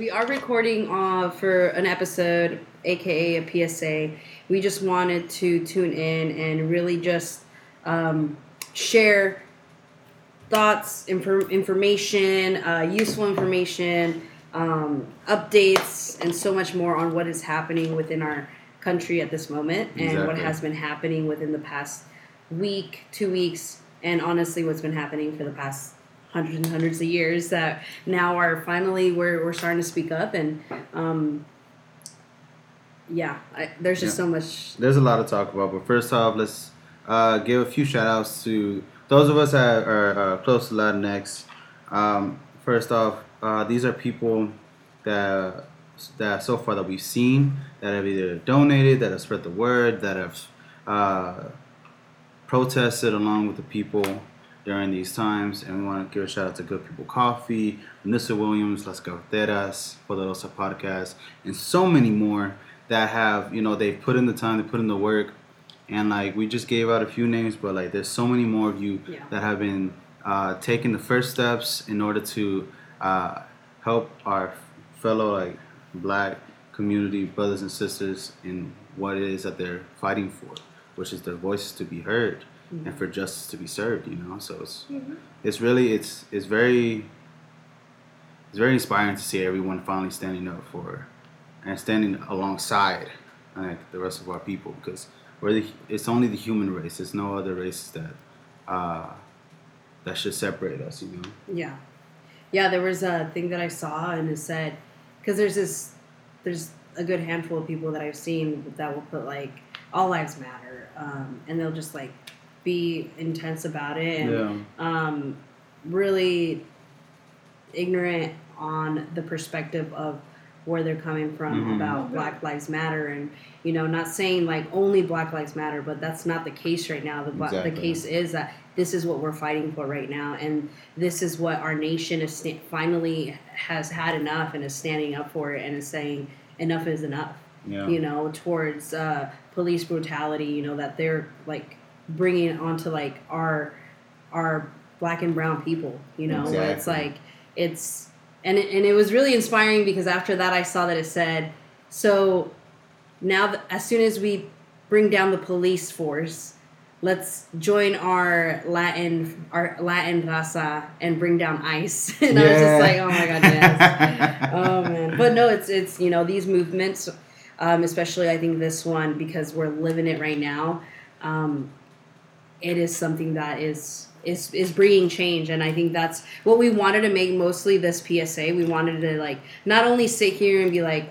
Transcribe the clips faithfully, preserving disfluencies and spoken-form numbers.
we are recording uh, for an episode, aka a P S A. We just wanted to tune in and really just um, share thoughts, infor- information, uh, useful information, um, updates, and so much more on what is happening within our country at this moment and Exactly. what has been happening within the past week, two weeks, and honestly, what's been happening for the past hundreds and hundreds of years that now are finally we're we're starting to speak up and um, yeah, I, there's just Yeah. so much. There's a lot to talk about, but first off, let's uh, give a few shout outs to those of us that are uh, close to Latinx. Um, first off, uh, these are people that that so far that we've seen that have either donated, that have spread the word, that have uh, protested along with the people during these times. And we want to give a shout out to Good People Coffee, Vanessa Williams, Las Carteras, Poderosa Podcast, and so many more that have, you know, they've put in the time, they put in the work. And like we just gave out a few names, but like there's so many more of you Yeah. that have been uh, taking the first steps in order to uh, help our fellow like black community brothers and sisters in what it is that they're fighting for, which is their voices to be heard mm-hmm. and for justice to be served. You know, so it's mm-hmm. it's really it's it's very it's very inspiring to see everyone finally standing up for and standing alongside like the rest of our people because. We're the, it's only the human race. There's no other races that uh, that should separate us, you know? Yeah. Yeah, there was a thing that I saw and it said, because there's this, there's a good handful of people that I've seen that will put like, all lives matter. Um, and they'll just like be intense about it and yeah. um, really ignorant on the perspective of where they're coming from mm-hmm. about Black Lives Matter and, you know, not saying like only Black Lives Matter, but that's not the case right now. The, exactly. the case is that this is what we're fighting for right now. And this is what our nation is sta- finally has had enough and is standing up for it and is saying enough is enough, yeah. you know, towards uh, police brutality, you know, that they're like bringing onto like our, our Black and brown people, you know, exactly. where it's like, it's, And it, and it was really inspiring because after that I saw that it said, so now that as soon as we bring down the police force, let's join our Latin our Latin raza and bring down ICE. And yeah. I was just like, oh my god, yes. Oh man. But no, it's it's you know these movements, um, especially I think this one because we're living it right now. Um, it is something that is. Is is bringing change, and I think that's what we wanted to make mostly this P S A. We wanted to like not only sit here and be like,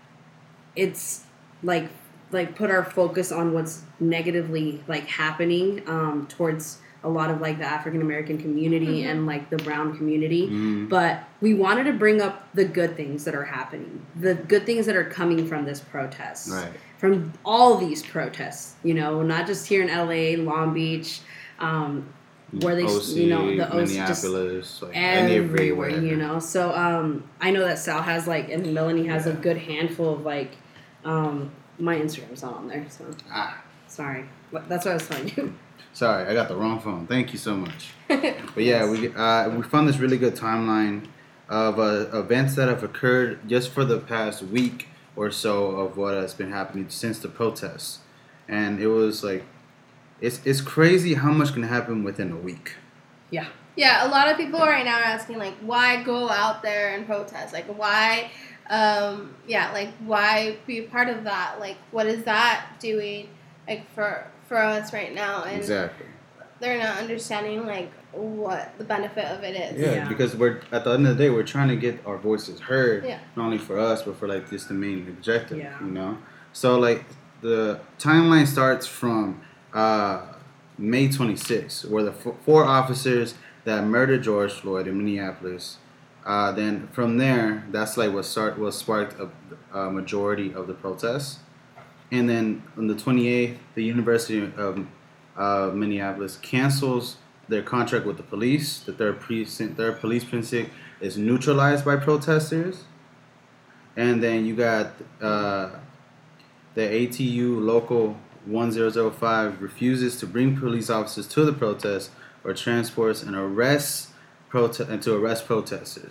it's like like put our focus on what's negatively like happening um, towards a lot of like the African American community mm-hmm. and like the brown community, mm-hmm. but we wanted to bring up the good things that are happening, the good things that are coming from this protest, right. from all these protests. You know, not just here in L A, Long Beach. Um, Where they, O C, you know, the O C Minneapolis, just like everywhere, everywhere, you know. So um, I know that Sal has like, and Melanie has yeah. a good handful of like, um, my Instagram's not on there, so ah, sorry, that's what I was telling you. Sorry, I got the wrong phone. Thank you so much. But yeah, we uh, we found this really good timeline of uh, events that have occurred just for the past week or so of what has been happening since the protests, and it was like. It's it's crazy how much can happen within a week. Yeah. Yeah, a lot of people right now are asking, like, why go out there and protest? Like, why, um, yeah, like, why be a part of that? Like, what is that doing, like, for for us right now? And exactly. They're not understanding, like, what the benefit of it is. Yeah, yeah, because we're, at the end of the day, we're trying to get our voices heard, yeah. not only for us, but for, like, just the main objective, yeah. you know? So, like, the timeline starts from... Uh, May twenty-sixth, where the f- four officers that murdered George Floyd in Minneapolis. Uh, then from there, that's like what start what sparked a, a majority of the protests. And then on the twenty-eighth, the University of uh, Minneapolis cancels their contract with the police. The third precinct, third police precinct is neutralized by protesters. And then you got uh, the A T U local. one zero zero five refuses to bring police officers to the protest or transports and arrests prote- and to arrest protesters.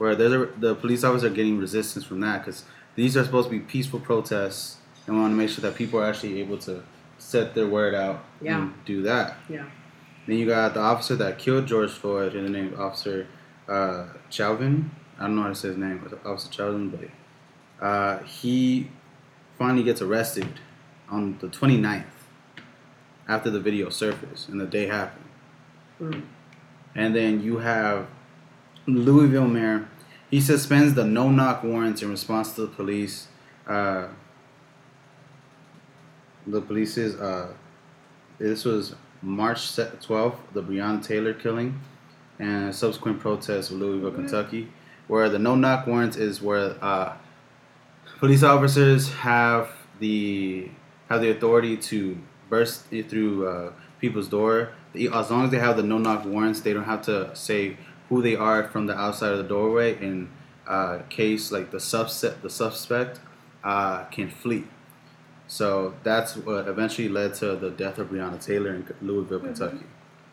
where there's a, the police officers are getting resistance from that because these are supposed to be peaceful protests, and we want to make sure that people are actually able to set their word out Yeah. and do that. Yeah. Then you got the officer that killed George Floyd, and the name Officer uh, Chauvin. I don't know how to say his name, Officer Chauvin, but uh, he finally gets arrested on the twenty-ninth after the video surfaced and the day happened. Mm. And then you have Louisville mayor. He suspends the no-knock warrants in response to the police. Uh, the police's, uh, this was March twelfth, the Breonna Taylor killing, and subsequent protests of Louisville, mm-hmm. Kentucky, where the no-knock warrants is where uh, police officers have the have the authority to burst through uh, people's door. As long as they have the no-knock warrants, they don't have to say who they are from the outside of the doorway in uh, case like the subset the suspect uh, can flee. So that's what eventually led to the death of Breonna Taylor in Louisville, mm-hmm. Kentucky.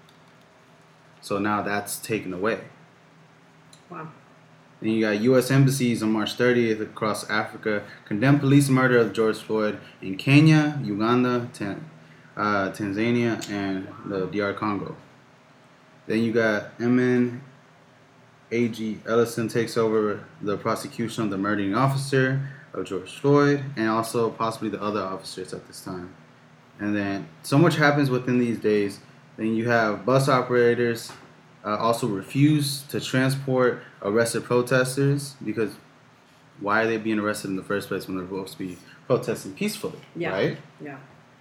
So now that's taken away. Wow. Then you got U S embassies on March thirtieth across Africa condemn police murder of George Floyd in Kenya, Uganda, Tan- uh, Tanzania, and the D R Congo. Then you got M N A G Ellison takes over the prosecution of the murdering officer of George Floyd and also possibly the other officers at this time. And then so much happens within these days. Then you have bus operators uh, also refuse to transport arrested protesters because why are they being arrested in the first place when they're supposed to be protesting peacefully, yeah. right? Yeah.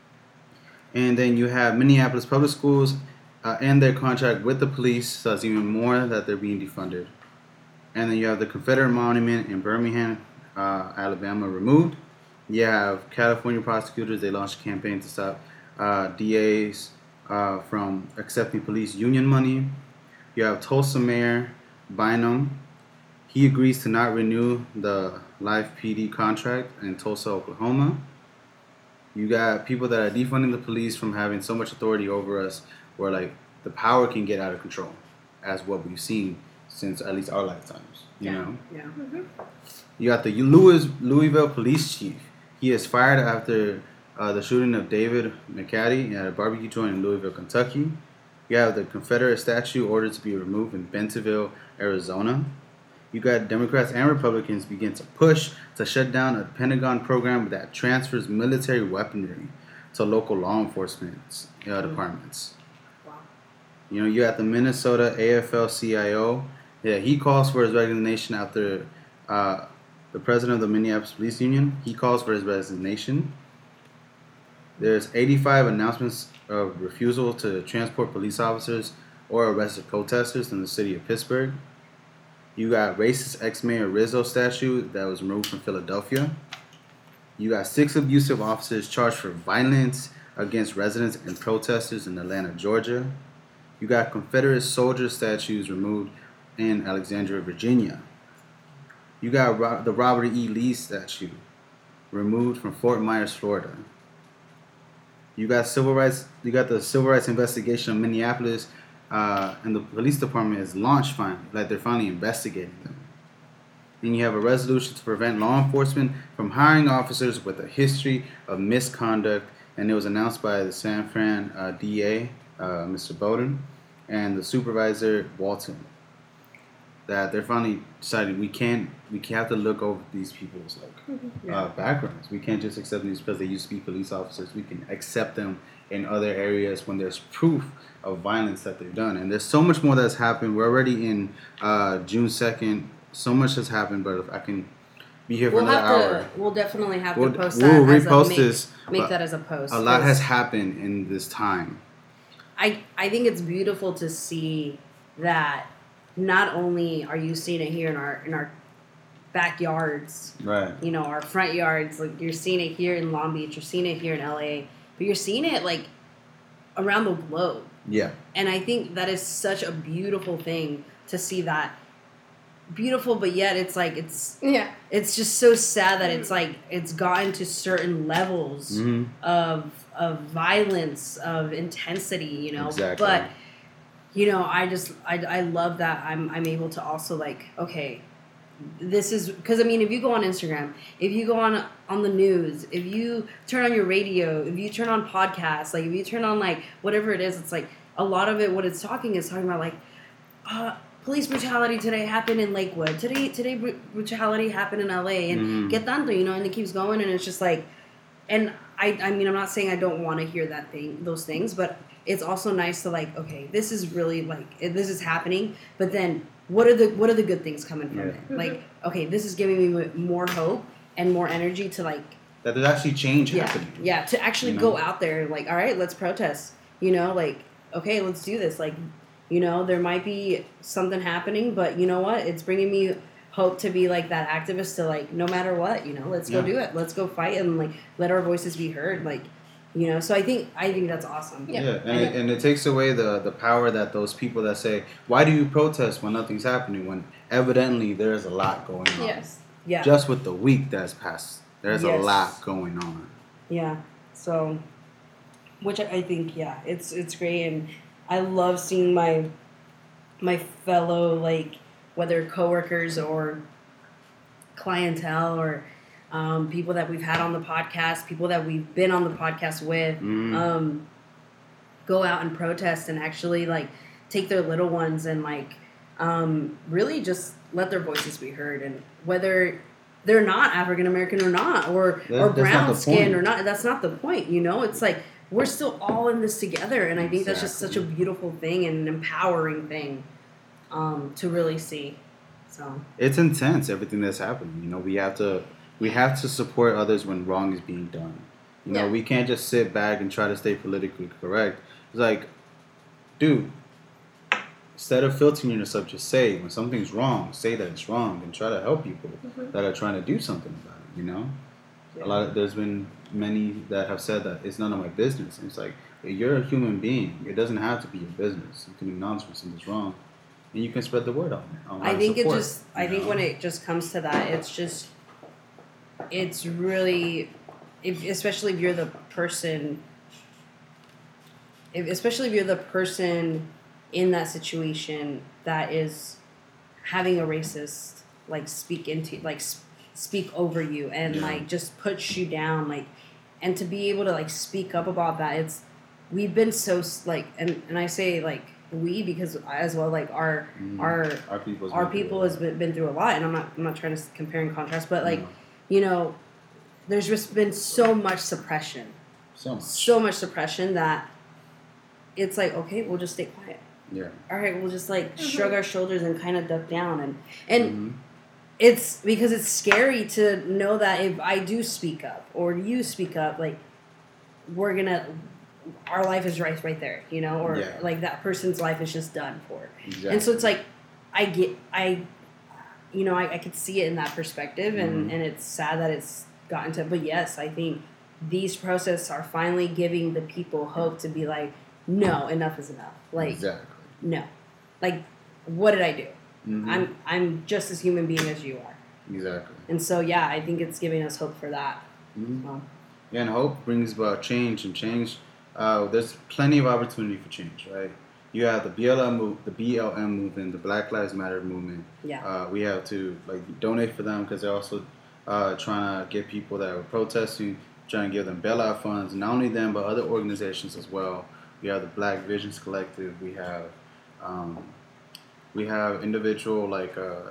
And then you have Minneapolis Public Schools uh, end their contract with the police, so it's even more that they're being defunded. And then you have the Confederate Monument in Birmingham, uh, Alabama, removed. You have California prosecutors, they launched a campaign to stop uh, D As uh, from accepting police union money. You have Tulsa Mayor Bynum. He agrees to not renew the Life P D contract in Tulsa, Oklahoma. You got people that are defunding the police from having so much authority over us where like the power can get out of control as what we've seen since at least our lifetimes, you yeah. know? Yeah. Mm-hmm. You got the Louis, Louisville police chief. He is fired after uh, the shooting of David McCaddy at a barbecue joint in Louisville, Kentucky. You have the Confederate statue ordered to be removed in Bentonville, Arizona. You got Democrats and Republicans begin to push to shut down a Pentagon program that transfers military weaponry to local law enforcement uh, departments. Wow. You know, you got the Minnesota A F L C I O. Yeah, he calls for his resignation after uh, the president of the Minneapolis Police Union. He calls for his resignation. There's eighty-five announcements of refusal to transport police officers or arrested protesters in the city of Pittsburgh. You got racist ex-mayor Rizzo statue that was removed from Philadelphia. You got six abusive officers charged for violence against residents and protesters in Atlanta, Georgia. You got Confederate soldier statues removed in Alexandria, Virginia. You got Ro- the Robert E. Lee statue removed from Fort Myers, Florida. You got civil rights. You got the civil rights investigation of Minneapolis, uh, and the police department is launched finally. Like they're finally investigating them. And you have a resolution to prevent law enforcement from hiring officers with a history of misconduct, and it was announced by the San Fran uh, D A, uh, Mister Bowden, and the supervisor Walton. That they're finally deciding we can't, we have to look over these people's like Yeah. uh, backgrounds. We can't just accept them because they used to be police officers. We can accept them in other areas when there's proof of violence that they've done. And there's so much more that's happened. We're already in uh, June second. So much has happened, but if I can be here for We'll another have hour. to. We'll definitely have We'll, to post we'll that. as repost a, make, this. Make but that as a post. A lot 'cause has happened in this time. I I think it's beautiful to see that. Not only are you seeing it here in our in our backyards, Right. you know, our front yards, like you're seeing it here in Long Beach, you're seeing it here in L A, but you're seeing it like around the globe. Yeah. And I think that is such a beautiful thing to see that. Beautiful, but yet it's like it's Yeah. it's just so sad that it's like it's gotten to certain levels Mm-hmm. of of violence, of intensity, you know. Exactly. But you know, I just I, I love that I'm I'm able to also like, okay, this is because I mean, if you go on Instagram, if you go on on the news, if you turn on your radio, if you turn on podcasts, like if you turn on like whatever it is, it's like a lot of it. What it's talking is talking about like uh, police brutality today happened in Lakewood. Today, today br- brutality happened in L A. And Mhm. get tanto, you know, and it keeps going, and it's just like, and I, I mean, I'm not saying I don't want to hear that thing, those things, but it's also nice to like, okay, this is really like it- this is happening, but then what are the what are the good things coming from Yeah. it? Like, okay, this is giving me more hope and more energy to like, That there's actually change yeah, happening. yeah, to actually You know? go out there, like, all right, let's protest. You know, like, okay, let's do this. Like, you know, there might be something happening, but you know what? It's bringing me hope to be like that activist to like, no matter what, you know, let's go Yeah. do it. Let's go fight and like let our voices be heard. Like, you know, so I think I think that's awesome. Yeah. Yeah, and, And it, and it takes away the, the power that those people that say, why do you protest when nothing's happening? When evidently there's a lot going on. Yes. Yeah. Just with the week that's passed, there's Yes. a lot going on. Yeah. So, which I I think, yeah, it's it's great, and I love seeing my my fellow, like, whether coworkers or clientele or um, people that we've had on the podcast, people that we've been on the podcast with, Mhm. um, go out and protest and actually like take their little ones and like um, really just let their voices be heard, and whether they're not African American or not, or That- or that's not brown the skin point. or not, that's not the point. You know, it's like we're still all in this together, and I think that's just such a Exactly. beautiful thing and an empowering thing um, to really see. So It's intense, everything that's happening. You know, we have to we have to support others when wrong is being done. You know, Yeah. we can't just sit back and try to stay politically correct. It's like, dude, instead of filtering yourself, just say when something's wrong, say that it's wrong, and try to help people Mhm. that are trying to do something about it. You know, a lot of there's been many that have said that it's none of my business. And it's like, you're a human being. It doesn't have to be your business. You can acknowledge when something's wrong, and you can spread the word on it. on how I to think it support, just I you think know? when it just comes to that, it's just it's really if, especially if you're the person if, especially if you're the person in that situation that is having a racist like speak into like s- speak over you and Yeah. like just puts you down, like, and to be able to like speak up about that, it's we've been so s- like and and I say like we because as well like our Mhm. our Our people's our been through people a has lot. been, been through a lot, and I'm not I'm not trying to s- compare and contrast, but like No. you know, there's just been so much suppression, so much. so much suppression that it's like, okay, we'll just stay quiet. Yeah. All right, we'll just like Mhm. shrug our shoulders and kind of duck down, and and Mhm. it's because it's scary to know that if I do speak up or you speak up, like we're gonna our life is right right there, you know, or Yeah. like that person's life is just done for. Exactly. And so it's like, I get, I, you know, I, I could see it in that perspective, and, Mhm. and it's sad that it's gotten to, but yes, I think these processes are finally giving the people hope to be like, no, enough is enough. Like, exactly. no. Like, what did I do? Mhm. I'm, I'm just as human being as you are. exactly. And so, yeah, I think it's giving us hope for that. Mhm. So, Yeah, and hope brings about change, and change. Uh, there's plenty of opportunity for change, right? You have the B L M move, the B L M movement, the Black Lives Matter movement. yeah. Uh, we have to like donate for them because they're also uh, trying to get people that are protesting, trying to give them bailout funds. Not only them, but other organizations as well. We have the Black Visions Collective. We have um, we have individual like uh,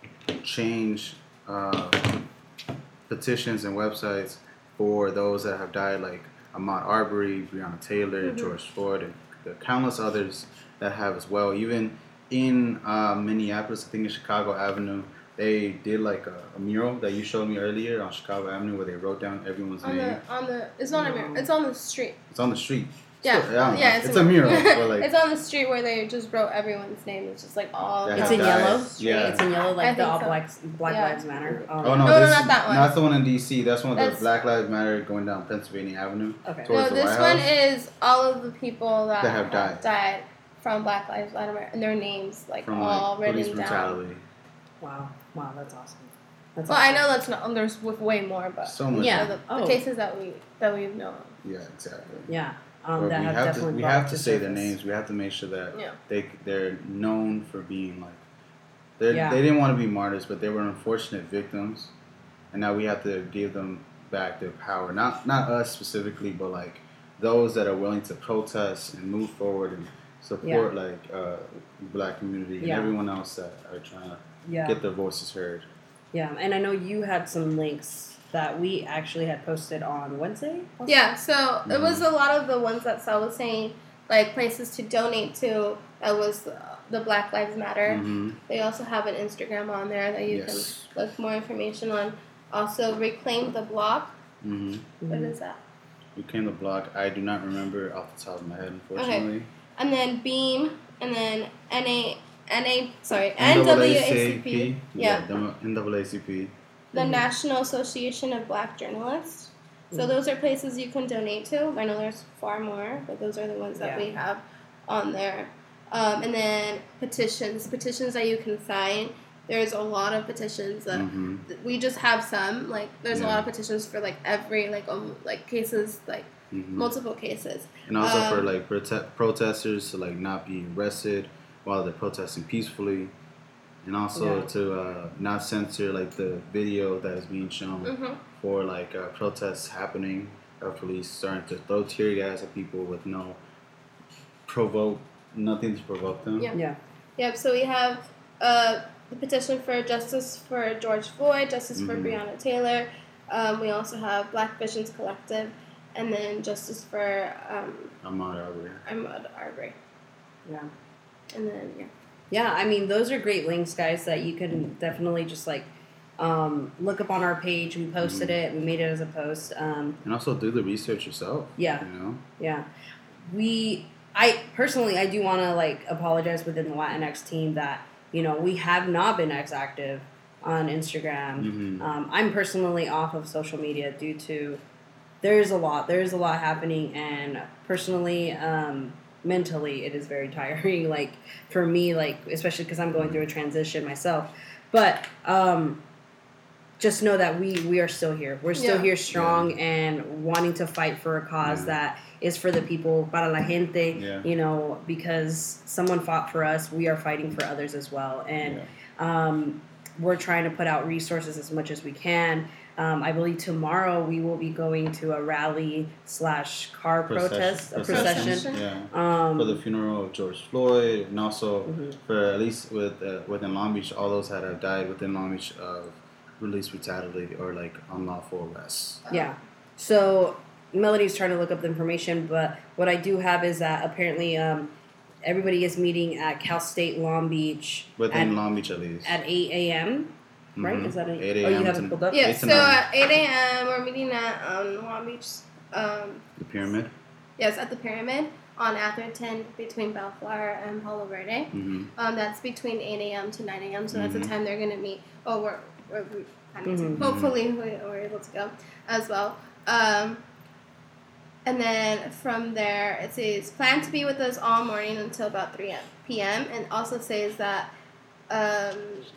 change uh, petitions and websites for those that have died, like Ahmaud Arbery, Breonna Taylor, Mhm. George Floyd, and the countless others that have as well. Even in uh, Minneapolis, I think in Chicago Avenue, they did like a, a mural that you showed me earlier on Chicago Avenue where they wrote down everyone's On name. the on the it's not a mirror. It's on the street. It's on the street. Yeah, So, I don't know. yeah, It's, a mural. but like, it's on the street where they just wrote everyone's name. It's just like all. That It's have in died. yellow. Yeah. It's in yellow, I like the think All so. Black Black Yeah. Lives Matter. Um, Oh no, No, no, this, not that one. Not the one in D C. That's one of the That's- Black Lives Matter going down Pennsylvania Avenue. Okay. towards No, the this White one House. is all of the people that, That have died. died from Black Lives Matter and their names like From all like police written down. brutality. Wow. Wow, that's awesome. That's Well, awesome. I know that's not. There's with way more, but So much. Yeah. the, the Oh. cases that we that we've known. Yeah, exactly. Yeah. Um, But that we have have to definitely we brought have to to say their surface. names. We have to make sure that Yeah. they they're known for being like They Yeah. they didn't want to be martyrs, but they were unfortunate victims, and now we have to give them back their power. Not not us specifically, but like those that are willing to protest and move forward and support like uh, black community Yeah. and everyone else that are trying to Yeah. get their voices heard. Yeah, and I know you had some links that we actually had posted on Wednesday. also? Yeah, so it Mm-hmm. was a lot of the ones that Sal was saying, like places to donate to. That was the, the Black Lives Matter. Mm-hmm. They also have an Instagram on there that you Yes. can look more information on. Also, Reclaim the Block. Mm-hmm. What Mhm. is that? We came to block. I do not remember off the top of my head, unfortunately. And then Beam, and then N A N A sorry N double A C P. Yeah, Yeah. N double A C P. The Mhm. National Association of Black Journalists. So Mhm. those are places you can donate to. I know there's far more, but those are the ones that Yeah. we have on there. Um, and then petitions, petitions that you can sign. There's a lot of petitions that Mm-hmm. we just have some. Like there's a Yeah. lot of petitions for like every like um like cases like Mm-hmm. multiple cases. And also for Um, like prote- protesters to like not be arrested while they're protesting peacefully, and also Yeah. to uh, not censor like the video that is being shown hmm for like uh, protests happening of police starting to throw tear gas at people with no provoke nothing to provoke them. Yeah. Yeah. Yep. So we have uh, the petition for justice for George Floyd, justice for Mhm. Breonna Taylor. Um, we also have Black Visions Collective, and then justice for um, Ahmaud Arbery. Ahmaud Arbery. Yeah. And then yeah. Yeah, I mean, those are great links, guys, that you can definitely just like um, look up on our page. We posted Mhm. it, we made it as a post. Um, And also do the research yourself. Yeah. You know. yeah. We, I personally, I do want to like apologize within the Latinx team that, you know, we have not been as active on Instagram. Mm-hmm. Um, I'm personally off of social media due to there's a lot, there's a lot happening, and personally, um, mentally, it is very tiring. Like for me, like especially because I'm going through a transition myself. But um, just know that we we are still here. We're still Yeah. here, strong and wanting to fight for a cause Yeah. that is for the people, para la gente. Yeah. You know, because someone fought for us, we are fighting for others as well, and Yeah. um, we're trying to put out resources as much as we can. Um, I believe tomorrow we will be going to a rally slash car protest, a procession. Procession. Yeah. Um, For the funeral of George Floyd, and also Mhm. for at least with uh, within Long Beach, all those that have died within Long Beach of police brutality or like unlawful arrests. Yeah. So Melody's trying to look up the information, but what I do have is that apparently um, everybody is meeting at Cal State Long Beach Within at, Long Beach, at least. at eight a.m. Right? Mhm. Is that an, eight oh, you a.m. have to- it pulled up? Yeah. Eight to So nine. at eight a.m. we're meeting at um, Long Beach. Um, The pyramid. yes, at the Pyramid on Atherton between Bellflower and Palo Verde. Mm-hmm. Um, that's between eight a.m. to nine a.m. So that's the Mhm. time they're gonna meet. Oh, we're, we're, we're planning Mhm. to. Hopefully, we- we're able to go as well. Um, and then from there, it says plan to be with us all morning until about three p.m. and also says that um,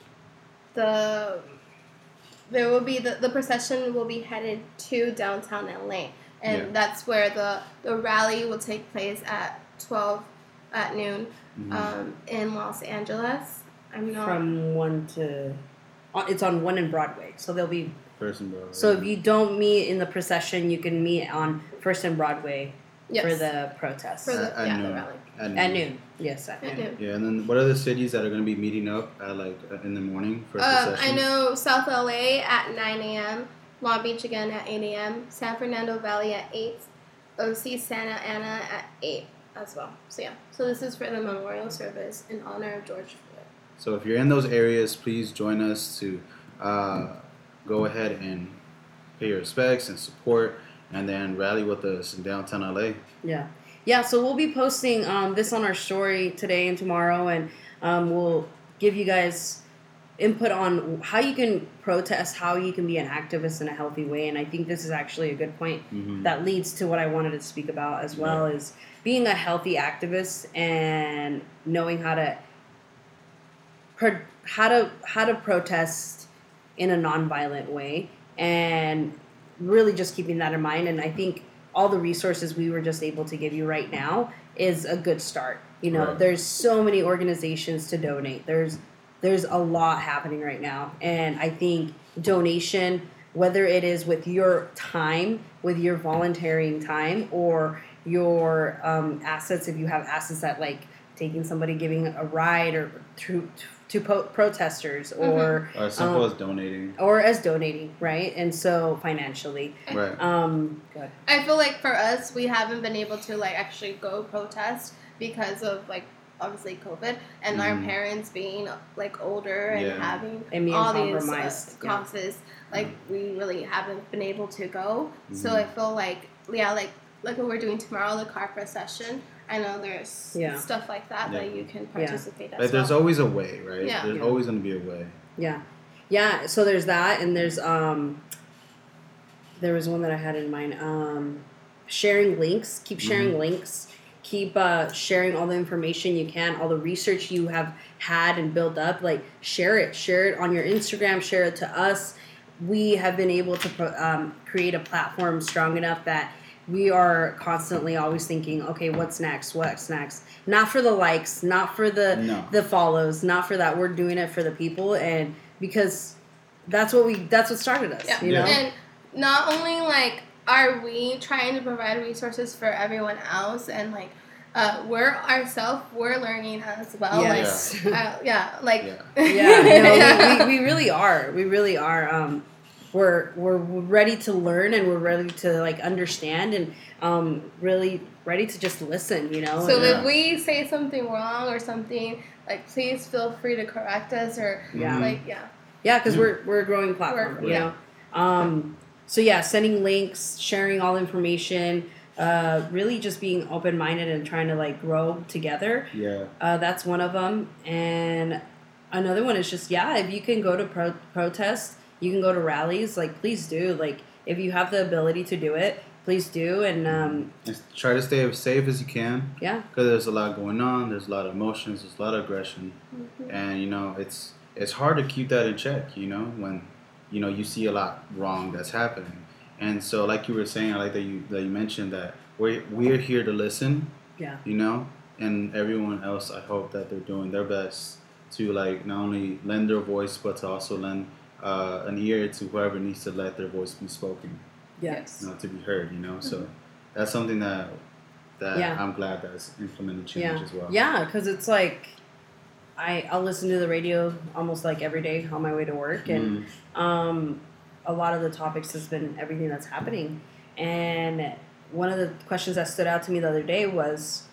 the there will be the, the procession will be headed to downtown L A, and Yeah. that's where the the rally will take place at twelve at noon Mm-hmm. um, in Los Angeles. I'm not. From one to, uh, it's on one in Broadway. So there'll be. First and Broadway. So if you don't meet in the procession, you can meet on First and Broadway yes. for the protest For the- at, at yeah, the noon. rally. At noon. at noon. Yes, at At noon. noon. Yeah, and then what are the cities that are going to be meeting up at like uh, in the morning for Um, I processions? know South L A at nine a.m., Long Beach again at eight a.m., San Fernando Valley at eight, O C Santa Ana at eight as well. So yeah, so this is for the memorial service in honor of George Floyd. So if you're in those areas, please join us to uh, go ahead and pay your respects and support, and then rally with us in downtown L A. Yeah. Yeah, so we'll be posting um, this on our story today and tomorrow, and um, we'll give you guys input on how you can protest, how you can be an activist in a healthy way. And I think this is actually a good point Mm-hmm. that leads to what I wanted to speak about as well, Yeah. is being a healthy activist and knowing how to pro- how to how to protest in a nonviolent way, and really just keeping that in mind. And I think all the resources we were just able to give you right now is a good start. You know, Right. there's so many organizations to donate. There's there's a lot happening right now, and I think donation, whether it is with your time, with your volunteering time, or your um, assets, if you have assets that like taking somebody giving a ride or to to po- protesters or Mm-hmm. Or as simple um, as donating. or as donating, right? And so financially, Right. um, good. I feel like for us, we haven't been able to like actually go protest because of like obviously COVID and our Mhm. parents being like older and Yeah. having And being all these uh, compromised, yeah. causes. Like we really haven't been able to go. So Mhm. I feel like yeah, like like what we're doing tomorrow, the car procession. I know there's Yeah. stuff like that Yeah. that you can participate Like as there's well. always a way, right? Yeah. There's Yeah. always gonna be a way. Yeah, yeah. So there's that, and there's um, there was one that I had in mind. Um, sharing links. Keep sharing Mhm. links. Keep uh, sharing all the information you can, all the research you have had and built up. Like share it. Share it on your Instagram. Share it to us. We have been able to pro- um, create a platform strong enough that we are constantly always thinking, okay, what's next? What's next? Not for the likes, not for the No. the follows, not for that. We're doing it for the people, and because that's what we that's what started us. Yeah. You know. And not only like are we trying to provide resources for everyone else and like uh, we're ourselves we're learning as well. Yes. Like uh, yeah, like Yeah. Yeah, no, we, we, we really are. We really are. Um, we're we're ready to learn, and we're ready to like understand, and um, really ready to just listen. You know. So and, Yeah. if we say something wrong or something, like please feel free to correct us or Yeah. like yeah. yeah, because Yeah. we're we're a growing platform. We're- you yeah. know. Um, so yeah, sending links, sharing all information, uh, really just being open minded and trying to like grow together. Yeah. Uh, that's one of them, and another one is just yeah. If you can go to pro- protests, you can go to rallies. Like, please do. Like, if you have the ability to do it, please do. And um, Just try to stay as safe as you can, yeah, because there's a lot going on. There's a lot of emotions. There's a lot of aggression, Mm-hmm. and you know it's it's hard to keep that in check. You know when you know you see a lot wrong that's happening, and so like you were saying, I like that you that you mentioned that we we're here to listen. yeah, You know, and everyone else, I hope that they're doing their best to like not only lend their voice, but to also lend uh, an ear to whoever needs to let their voice be spoken, yes, you know, to be heard. You know, so that's something that that Yeah. I'm glad that's implemented change yeah, as well. yeah. Because it's like I I'll listen to the radio almost like every day on my way to work, and Mm. um, a lot of the topics has been everything that's happening. And one of the questions that stood out to me the other day was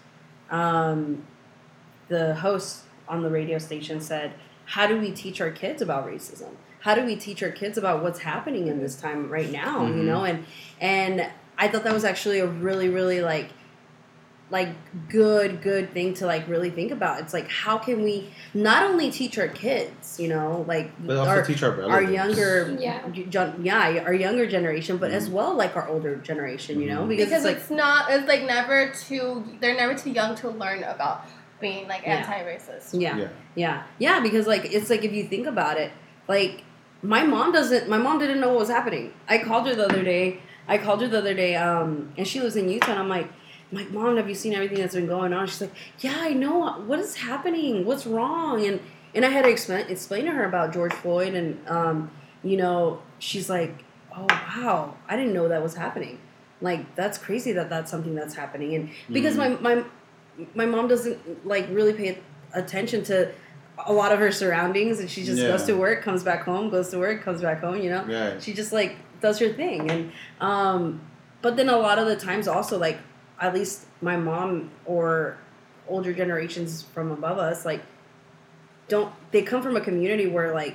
um, the host on the radio station said, how do we teach our kids about racism? How do we teach our kids about what's happening in this time right now? You Mhm. know, and and I thought that was actually a really, really like like good, good thing to like really think about. It's like, how can we not only teach our kids, you know, like But also our, teach our our relatives. younger Yeah. gen- yeah, our younger generation, but as Mhm. well like our older generation, you know, Mhm. because, Because it's it's, like not it's like never too they're never too young to learn about being like Yeah. anti-racist. yeah, Yeah. yeah, yeah, because like it's like if you think about it, like my mom doesn't, my mom didn't know what was happening. I called her the other day. I called her the other day, um, and she lives in Utah. And I'm like, I'm like, Mom, have you seen everything that's been going on? She's like, Yeah, I know. What is happening? What's wrong? And and I had to explain explain to her about George Floyd, and um, you know, she's like, Oh wow, I didn't know that was happening. Like that's crazy that that's something that's happening, and because Mhm. my my my mom doesn't like really pay attention to a lot of her surroundings, and she just Yeah. goes to work, comes back home, goes to work, comes back home. You know, Right. she just like does her thing, and um, but then a lot of the times also like at least my mom or older generations from above us like don't they come from a community where like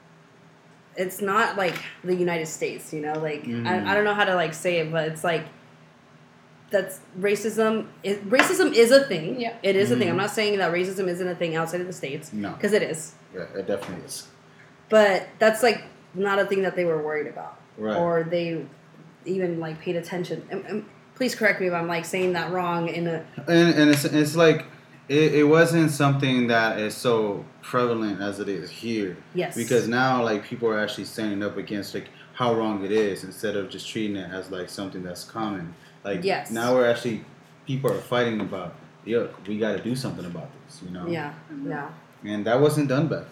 it's not like the United States, you know, like Mhm. I, I don't know how to like say it, but it's like that's racism is, racism is a thing. Yeah. It is a thing. Mhm. I'm not saying that racism isn't a thing outside of the States, No. because it is, Yeah, it definitely is. but that's like not a thing that they were worried about, Right. or they even like paid attention. And, and please correct me if I'm like saying that wrong in a And and it's it's like it, it wasn't something that is so prevalent as it is here. yes, Because now like people are actually standing up against like how wrong it is instead of just treating it as like something that's common. Like Yes. now we're actually people are fighting about, yo, we got to do something about this, you know. yeah, yeah, And that wasn't done back then.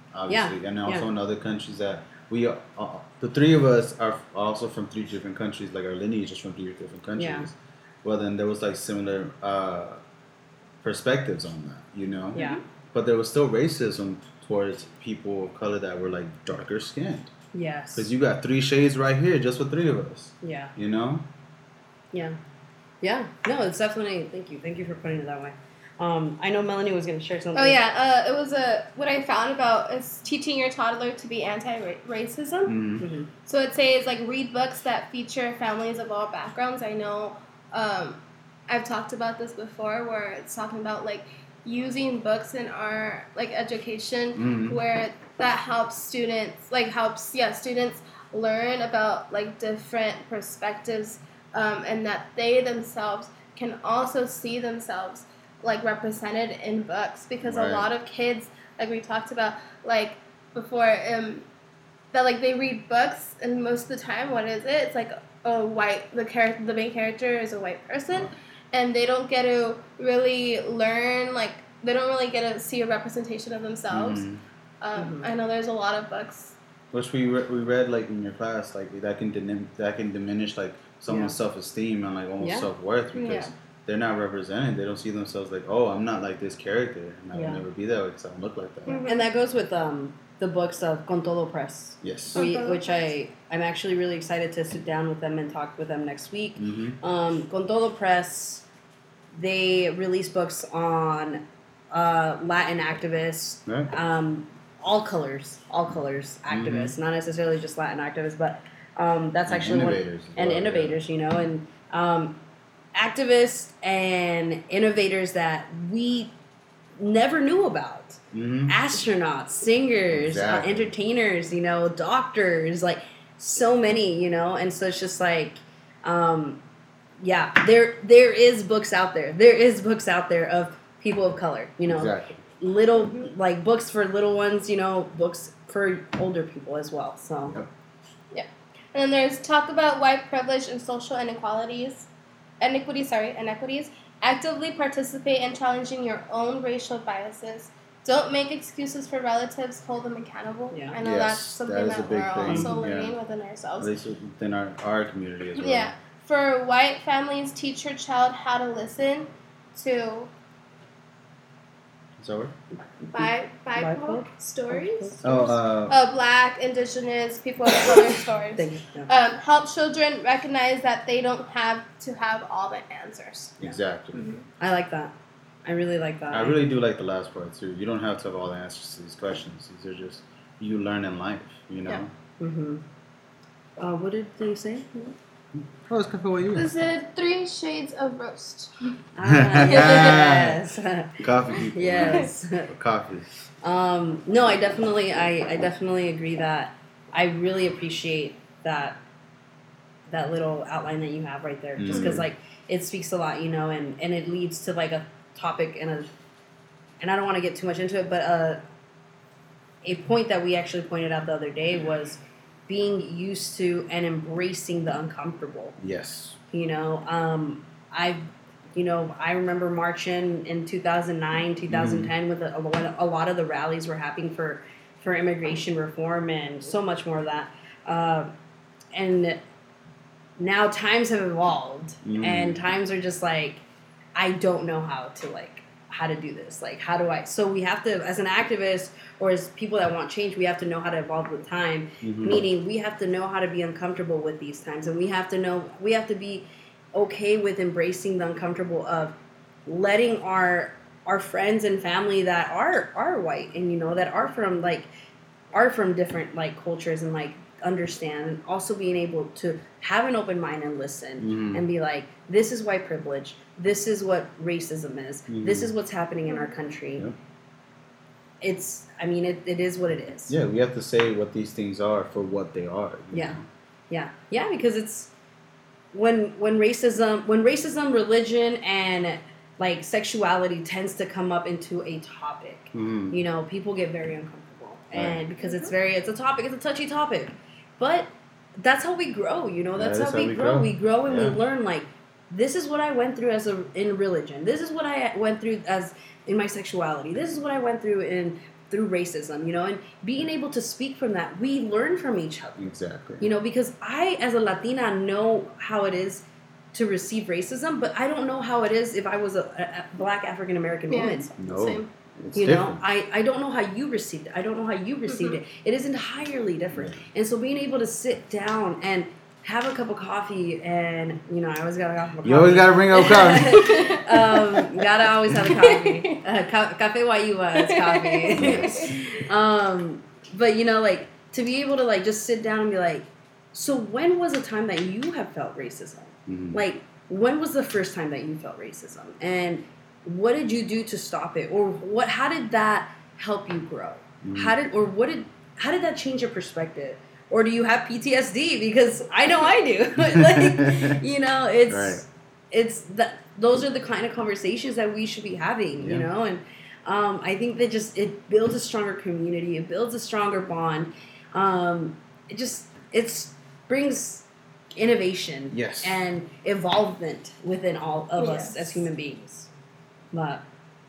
obviously, Yeah. and also Yeah. in other countries that we, uh, the three of us are also from three different countries. Like our lineage is from three different countries. Yeah. Well, then there was like similar uh, perspectives on that, you know. Yeah. But there was still racism towards people of color that were like darker skinned. Yes. Because you got three shades right here, just for three of us. Yeah. You know. Yeah. Yeah. No, it's definitely. Thank you. Thank you for putting it that way. Um, I know Melanie was going to share something. Oh yeah, uh, it was a what I found about is teaching your toddler to be anti-racism. Mm-hmm. Mm-hmm. So it says like read books that feature families of all backgrounds. I know um, I've talked about this before, where it's talking about like using books in our like education, Mm-hmm. where that helps students like helps yeah students learn about like different perspectives, um, and that they themselves can also see themselves like represented in books, because Right. a lot of kids, like we talked about like before, um that like they read books and most of the time what is it it's like a white the character the main character is a white person, and they don't get to really learn like they don't really get to see a representation of themselves. Mm-hmm. um, Mhm. I know there's a lot of books. Which we re- we read like in your class, like that can dimin- that can diminish like someone's Yeah. self esteem and like almost Yeah. self worth, because Yeah. they're not represented. They don't see themselves like, oh, I'm not like this character, and I will Yeah. never be that way because I don't look like that. Mhm. And that goes with um, the books of Con Todo Press, Yes. Oh. we, Con Todo which I I'm actually really excited to sit down with them and talk with them next week. Mm-hmm. Um, Con Todo Press, they release books on uh, Latin activists, Right. um, all colors, all colors activists, not necessarily just Latin activists, but um, that's And actually one, innovators as and well, innovators, you know, and um, activists and innovators that we never knew about. Mm-hmm. Astronauts, singers, Exactly. uh, entertainers, you know, doctors, like so many, you know, and so it's just like, um, yeah, there there is books out there. There is books out there of people of color, you know, Exactly. little Mhm. like books for little ones, you know, books for older people as well. So Yep. And then there's talk about white privilege and social inequalities, inequities, sorry, inequities. Actively participate in challenging your own racial biases. Don't make excuses for relatives. Hold them accountable. Yeah. I know Yes, that's something that is that, a big we're thing, also yeah. learning within At ourselves. least within our, our community as well. Yeah. For white families, teach your child how to listen to Is that right? bi- B I P O B I P O stories. Oh, uh, Uh, black, indigenous, people of color stories. thank you. Yeah. Um, help children recognize that they don't have to have all the answers. exactly. I like that. I really like that. I really do like the last part too. You don't have to have all the answers to these questions. These are just you learn in life, you know. Yeah. Mm-hmm. Uh, what did they say? Oh, it's kind of what you This is Three Shades of Roast. Ah, yes. Coffee people. Yes. Coffee. Um, no, I definitely, I, I definitely agree that I really appreciate that that little outline that you have right there, just because Mhm. like it speaks a lot, you know, and and it leads to like a topic and a, and I don't want to get too much into it, but uh, a point that we actually pointed out the other day was being used to and embracing the uncomfortable. Yes. You know, um, I, you know, I remember marching in two thousand nine, two thousand ten with a, a, lot- a lot of the rallies were happening for, for immigration reform and so much more of that. Uh, and now times have evolved Mm. and times are just like, I don't know how to like, how to do this. Like, how do I, so we have to, as an activist or as people that want change, we have to know how to evolve with time. Mhm. Meaning we have to know how to be uncomfortable with these times, and we have to know we have to be okay with embracing the uncomfortable of letting our our friends and family that are are white and you know that are from like are from different like cultures and like understand, and also being able to have an open mind and listen Mhm. and be like, this is white privilege, this is what racism is, Mhm. this is what's happening in our country. Yep. It's I mean it, it is what it is. Yeah, we have to say what these things are for what they are. you Yeah. know? Yeah, yeah, because it's when when racism when racism, religion, and like sexuality tends to come up into a topic, Mhm. you know, people get very uncomfortable, Right. and because it's very it's a topic, it's a touchy topic, but that's how we grow, you know, that's That how, is we, grow. We grow and Yeah. we learn like this is what I went through as a in religion. This is what I went through as in my sexuality. This is what I went through in through racism, you know, and being able to speak from that, we learn from each other. Exactly. You know, because I, as a Latina, know how it is to receive racism, but I don't know how it is if I was a, a Black African American Yeah, woman. it's the No. same. It's You different. know, I, I don't know how you received it. I don't know how you received Mhm. it. It is entirely different. And so being able to sit down and have a cup of coffee and, you know, I always got a cup of coffee. You always gotta bring up coffee. um, gotta always have a coffee. Uh, ca- Cafe Waiuwa is coffee. um, but, you know, like, to be able to, like, just sit down and be like, so when was a time that you have felt racism? Mhm. Like, when was the first time that you felt racism? And what did you do to stop it? Or what? How did that help you grow? Mhm. How did, or what did, how did that change your perspective? Or do you have P T S D? Because I know I do. Like, you know, it's, Right. it's that, those are the kind of conversations that we should be having, you Yeah. know? And um, I think that just, it builds a stronger community. It builds a stronger bond. Um, it just, it's brings innovation Yes. and evolvement within all of Yes. us as human beings. But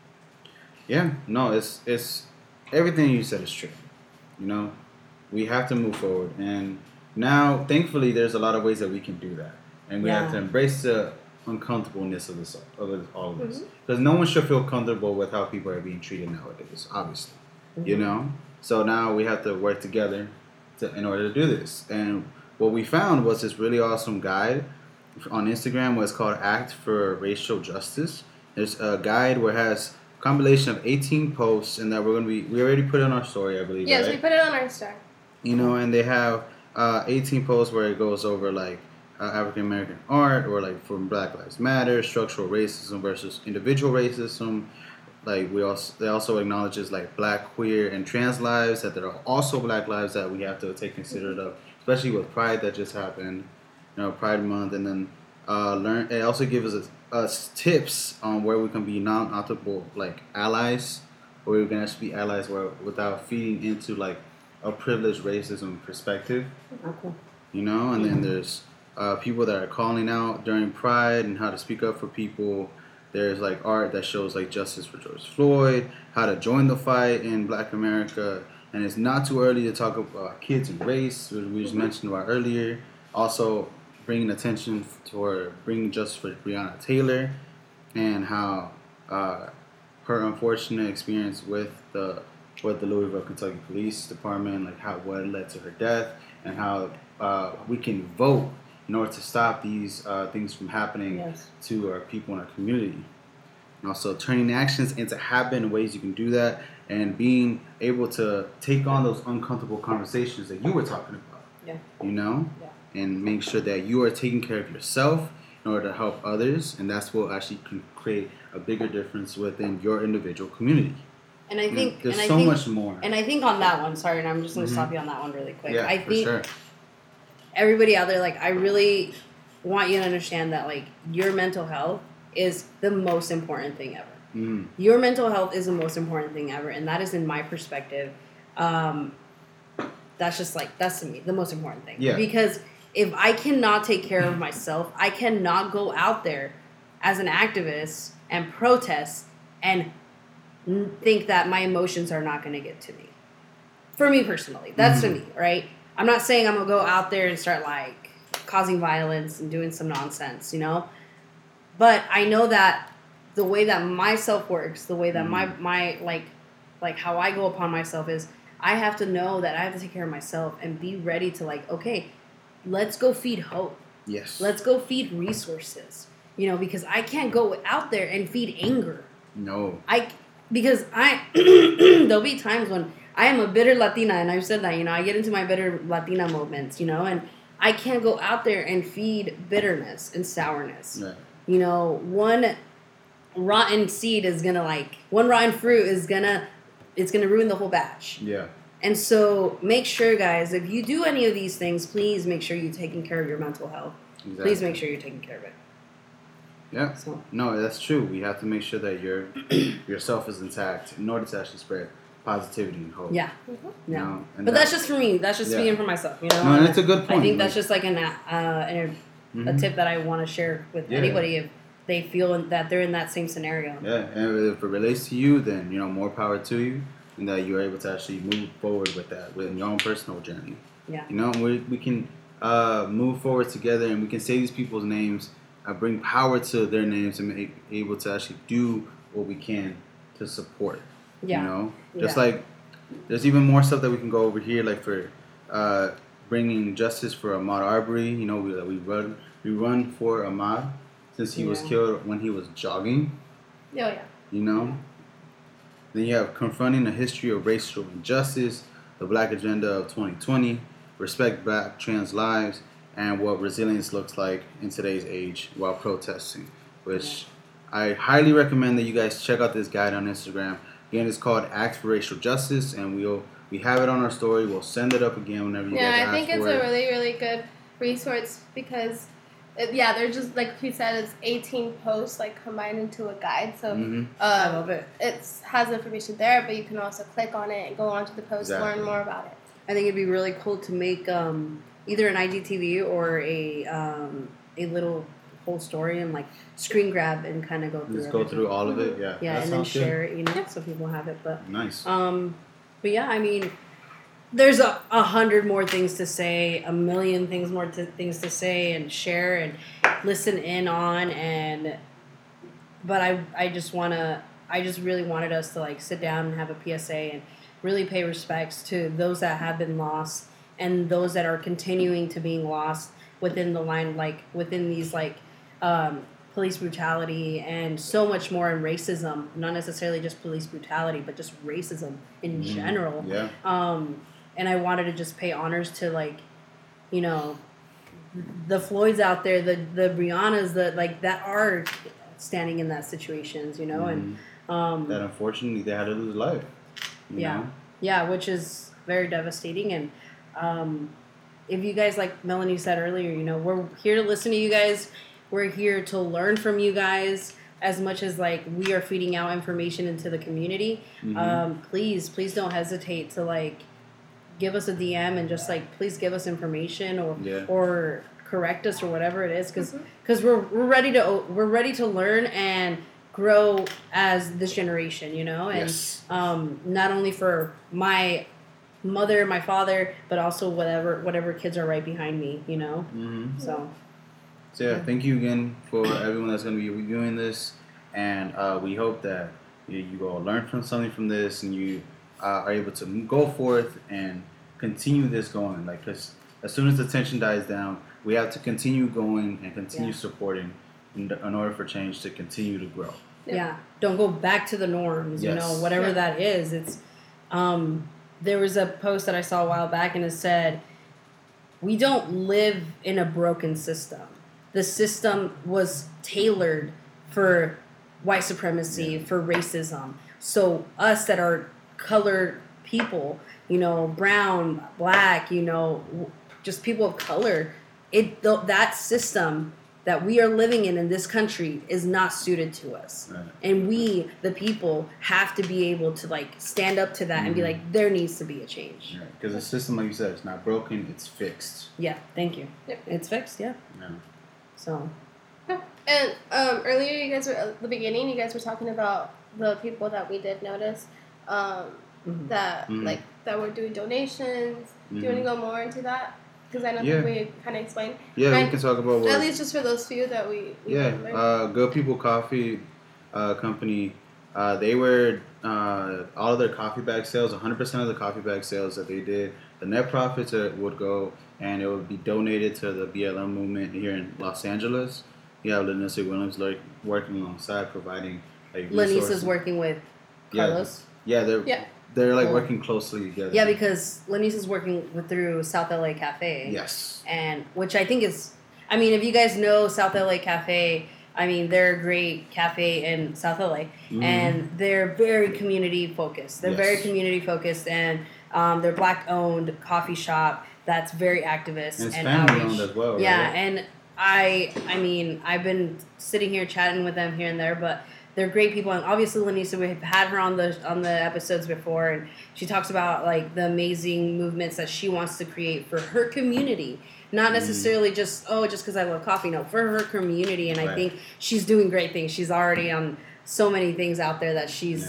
Yeah, no, it's it's everything you said is true. You know, we have to move forward, and now, thankfully, there's a lot of ways that we can do that, and we have to Yeah. embrace the uncomfortableness of this, of this, all of this, Mhm. because no one should feel comfortable with how people are being treated nowadays. Obviously, you know. So now we have to work together to in order to do this, and what we found was this really awesome guide on Instagram. Was called Act for Racial Justice. There's a guide where it has a compilation of eighteen posts, and that we're gonna be. We already put it on our story, I believe. Yes, right? we put it on our star. You know, and they have uh, eighteen posts where it goes over like uh, African American art, or like from Black Lives Matter, structural racism versus individual racism. Like we also, they also acknowledges like Black, queer, and trans lives, that there are also Black lives that we have to take considered of, especially with Pride that just happened, you know, Pride Month, and then uh, learn. It also gives us us tips on where we can be non-optical like allies, where we can actually be allies where without feeding into like a privileged racism perspective, okay. you know. And then there's uh, people that are calling out during Pride and how to speak up for people. There's like art that shows like justice for George Floyd, how to join the fight in Black America, and it's not too early to talk about kids and race, which we just mentioned about earlier. Also, bringing attention toward bringing justice for Breonna Taylor, and how uh, her unfortunate experience with the with the Louisville, Kentucky Police Department, like how what led to her death, and how uh, we can vote in order to stop these uh, things from happening Yes. to our people in our community. And also turning actions into habit and ways you can do that, and being able to take on those uncomfortable conversations that you were talking about. Yeah. You know? Yeah. And make sure that you are taking care of yourself in order to help others, and that's what actually can create a bigger difference within your individual community. And I think And there's and I so think, much more. And I think on that one, sorry, and I'm just going to Mhm. stop you on that one really quick. Yeah, I for think sure. everybody out there, like, I really want you to understand that, like, your mental health is the most important thing ever. Mm. Your mental health is the most important thing ever, and that is in my perspective. Um, that's just like that's to me the most important thing. Yeah. Because if I cannot take care of myself, I cannot go out there as an activist and protest and n- think that my emotions are not going to get to me. For me personally, that's Mhm. to me, right? I'm not saying I'm gonna go out there and start like causing violence and doing some nonsense, you know. But I know that the way that myself works, the way that my my like like how I go upon myself is I have to know that I have to take care of myself and be ready to like, okay, let's go feed hope. Yes. Let's go feed resources. You know, because I can't go out there and feed anger. No. I because I there'll be times when I am a bitter Latina, and I've said that, you know, I get into my bitter Latina moments, you know, and I can't go out there and feed bitterness and sourness. Right. You know, one rotten seed is gonna like one rotten fruit is gonna it's gonna ruin the whole batch. Yeah. And so make sure, guys, if you do any of these things, please make sure you're taking care of your mental health. Exactly. Please make sure you're taking care of it. Yeah. So No, that's true. We have to make sure that your yourself is intact in order to actually spread positivity and hope. yeah. Mhm. You Yeah. know? And But that- that's just for me. That's just Yeah. speaking for myself, you know. No, and it's a good point. I think that's Like- just like an uh, an, a Mhm. tip that I want to share with Yeah. anybody if they feel that they're in that same scenario. Yeah, and if it relates to you, then you know more power to you. and that you're able to actually move forward with that with your own personal journey. Yeah. You know, we we can uh, move forward together, and we can say these people's names, uh, bring power to their names, and be able to actually do what we can to support. Yeah. You know, just Yeah. like there's even more stuff that we can go over here, like for uh, bringing justice for Ahmaud Arbery. You know, we we run we run for Ahmaud since he was Yeah. killed when he was jogging. Oh yeah. You know. Then you have confronting a history of racial injustice, the Black Agenda of twenty twenty, respect Black trans lives, and what resilience looks like in today's age while protesting. Which I highly recommend that you guys check out this guide on Instagram. Again, it's called Act for Racial Justice, and we'll we have it on our story. We'll send it up again whenever you guys Yeah, ask I think for it's it. a really, really good resource because, it, yeah, they're just, like you said, it's eighteen posts, like, combined into a guide. So Mhm. I um, love it. it has information there, but you can also click on it and go onto the post Exactly. to learn more about it. I think it'd be really cool to make um, either an I G T V or a um, a little whole story and like screen grab and kind of go through. Just go everything. through all of it. Yeah. Yeah, That and then sounds good. share it, you know, Yeah. so people have it. But Nice. um, but yeah, I mean, there's a, a hundred more things to say, a million things more to, things to say and share and listen in on, and but I I just wanna I just really wanted us to like sit down and have a P S A and really pay respects to those that have been lost and those that are continuing to being lost within the line, like within these like um, police brutality and so much more in racism, not necessarily just police brutality, but just racism in Mhm. general. Yeah. Um, and I wanted to just pay honors to like, you know, the Floyds out there, the the Briannas, the like that are standing in that situations, you know, and Mhm. um, That unfortunately they had to lose life. You Yeah. know? yeah, which is very devastating. And um, if you guys, like Melanie said earlier, you know, we're here to listen to you guys. We're here to learn from you guys as much as like we are feeding out information into the community. Mhm. Um, please, please don't hesitate to like give us a D M and just like please give us information or Yeah. or correct us or whatever it is, because Mhm. we're we're ready to we're ready to learn and grow as this generation, you know, and Yes. um, not only for my mother, my father, but also whatever whatever kids are right behind me, you know. Mm-hmm. So So yeah, thank you again for everyone that's going to be reviewing this, and uh, we hope that you, you all learn from something from this, and you uh, are able to go forth and continue this going. Like, cause as soon as the tension dies down, we have to continue going and continue Yeah. supporting in, in order for change to continue to grow. yeah. Yeah. don't go back to the norms, you know, Yes. whatever Yeah. that is. It's um, there was a post that I saw a while back, and it said, "We don't live in a broken system. The system was tailored for white supremacy, Yeah. for racism. So us that are colored people, you know, brown, black, you know, w- just people of color, it th- that system that we are living in in this country is not suited to us. Right. And we, the people, have to be able to like stand up to that and be Mhm. like, there needs to be a change." Because the system, like you said, it's not broken; it's fixed. Yeah, thank you. Yep. It's fixed, yeah. Yeah. So And um, earlier, you guys were at the beginning. You guys were talking about the people that we did notice um, mhm. that Mhm. like that were doing donations. Do you want to Mhm. go more into that? Because I know Yeah. we kind of explained. Yeah, we Right. can talk about what. At least just for those few that we. we Yeah, did, right? uh, Good People Coffee uh, Company, uh, they were, uh, all of their coffee bag sales, one hundred percent of the coffee bag sales that they did, the net profits uh, would go and it would be donated to the B L M movement here in Los Angeles. You have Lanissa Williams like, working alongside, providing like Lanisa's resources. working with Yeah. Carlos. Yeah, they're, Yeah. they're like Cool. working closely together. Yeah, because Lanisa's working with through South L A Cafe. Yes. And which I think is, I mean, if you guys know South L A Cafe, I mean, they're a great cafe in South L A, Mhm. and they're very community focused. They're very Yes. community focused, and um, they're black owned coffee shop that's very activist And it's and family outreach. owned as well, Yeah, right? and I, I mean, I've been sitting here chatting with them here and there, but they're great people. And obviously, Lanisa, we've had her on the on the episodes before, and she talks about like the amazing movements that she wants to create for her community. Not Mm. necessarily just oh, just because I love coffee. No, for her community, and I Right. think she's doing great things. She's already on so many things out there that she's Yeah.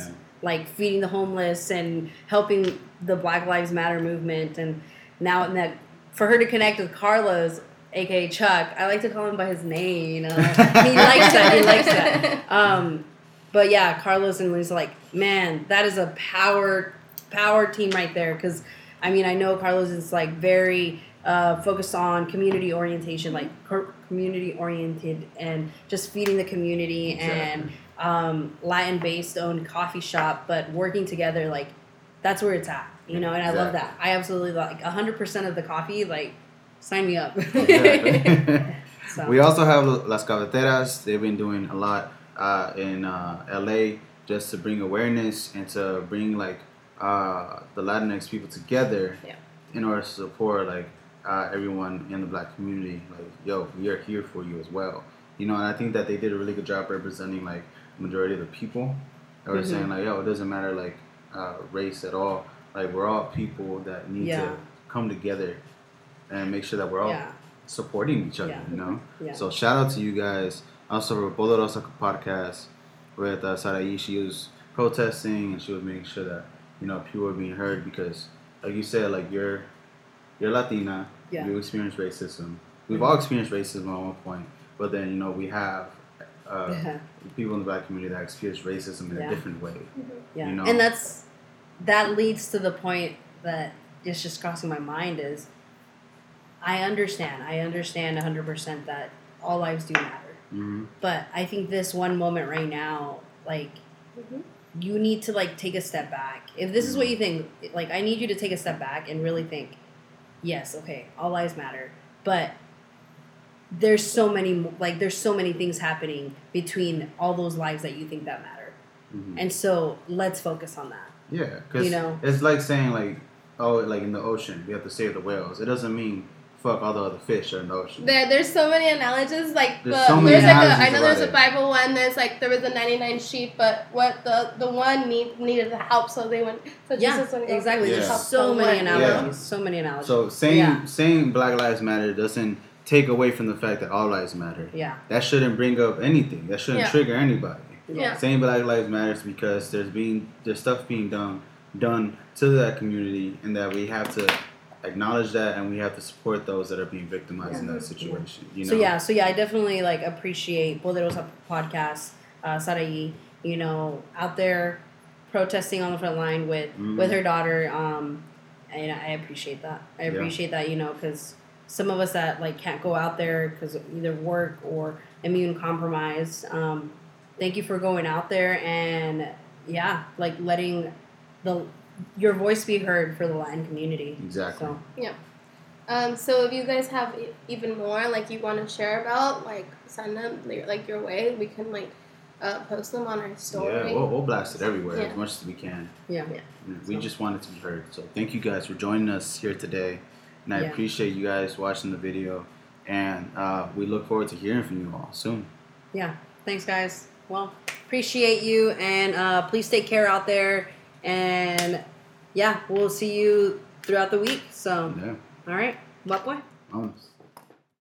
like feeding the homeless and helping the Black Lives Matter movement. And now and that for her to connect with Carlos, aka Chuck, I like to call him by his name. You know, he likes that. He likes that. Um, but yeah, Carlos and Lisa, like, man, that is a power power team right there. Because I mean, I know Carlos is like very uh, focused on community orientation, like co- community oriented, and just feeding the community Exactly. and um, Latin based owned coffee shop, but working together, like that's where it's at, you know. And I love Exactly. that. I absolutely like a hundred percent of the coffee. Like, sign me up. Exactly. So. We also have Las Cafeteras. They've been doing a lot uh, in uh, L A just to bring awareness and to bring like uh, the Latinx people together Yeah. in order to support like uh, everyone in the black community. Like, yo, we are here for you as well. You know, and I think that they did a really good job representing like the majority of the people. They were Mhm. saying like, yo, it doesn't matter like uh, race at all. Like, we're all people that need Yeah. to come together and make sure that we're all Yeah. supporting each other, Yeah. you know? Yeah. So shout out to you guys. Also for Poderosa podcast with uh, Sarai, she was protesting and she was making sure that, you know, people were being heard because, like you said, like you're you're Latina, Yeah. you experience racism. We've all experienced racism at one point, but then, you know, we have uh, Yeah. people in the black community that experience racism in Yeah. a different way. Yeah, You know? and that's that leads to the point that is just crossing my mind is I understand, I understand one hundred percent that all lives do matter, Mm-hmm. but I think this one moment right now, like Mhm. you need to like take a step back. If this is what you think, like I need you to take a step back and really think, yes, okay, all lives matter, but there's so many like there's so many things happening between all those lives that you think that matter, Mm-hmm. and so let's focus on that. Yeah, because You know? it's like saying like, oh, like in the ocean, we have to save the whales. It doesn't mean fuck all the other fish that are in the ocean. There, there's so many analogies. Like There's the, so many there's like a, I analogies know about there's a it. Bible one. There's like there was a ninety-nine sheep, but what the the one need needed the help, so they went. So Yeah, Jesus went and exactly. Yeah. There's help so the many one. analogies. So many analogies. So saying Yeah. saying Black Lives Matter doesn't take away from the fact that all lives matter. yeah, That shouldn't bring up anything. That shouldn't Yeah. trigger anybody. Yeah. Saying Black Lives Matters because there's being there's stuff being done done to that community, and that we have to acknowledge that, and we have to support those that are being victimized in that situation. You know. So yeah, so yeah, I definitely like appreciate Poderosa podcast, uh, Sarai, you know, out there protesting on the front line with Mhm. with her daughter. Um, and I appreciate that. I Yeah. appreciate that, you know, because some of us that like can't go out there because of either work or immune compromised. Um, thank you for going out there and yeah, like letting the your voice be heard for the Latin community. Exactly. So Um, so if you guys have e- even more like you want to share about, like send them like, like your way. We can like uh, post them on our story. Yeah, we'll, we'll blast it everywhere Yeah. as much as we can. yeah. Yeah. We So- just want it to be heard. So thank you guys for joining us here today, and I Yeah. appreciate you guys watching the video. And uh, we look forward to hearing from you all soon. Yeah. Thanks, guys. Well, appreciate you, and uh, please take care out there. And yeah, we'll see you throughout the week. So, Yeah. all right. Bye bye. Vamos.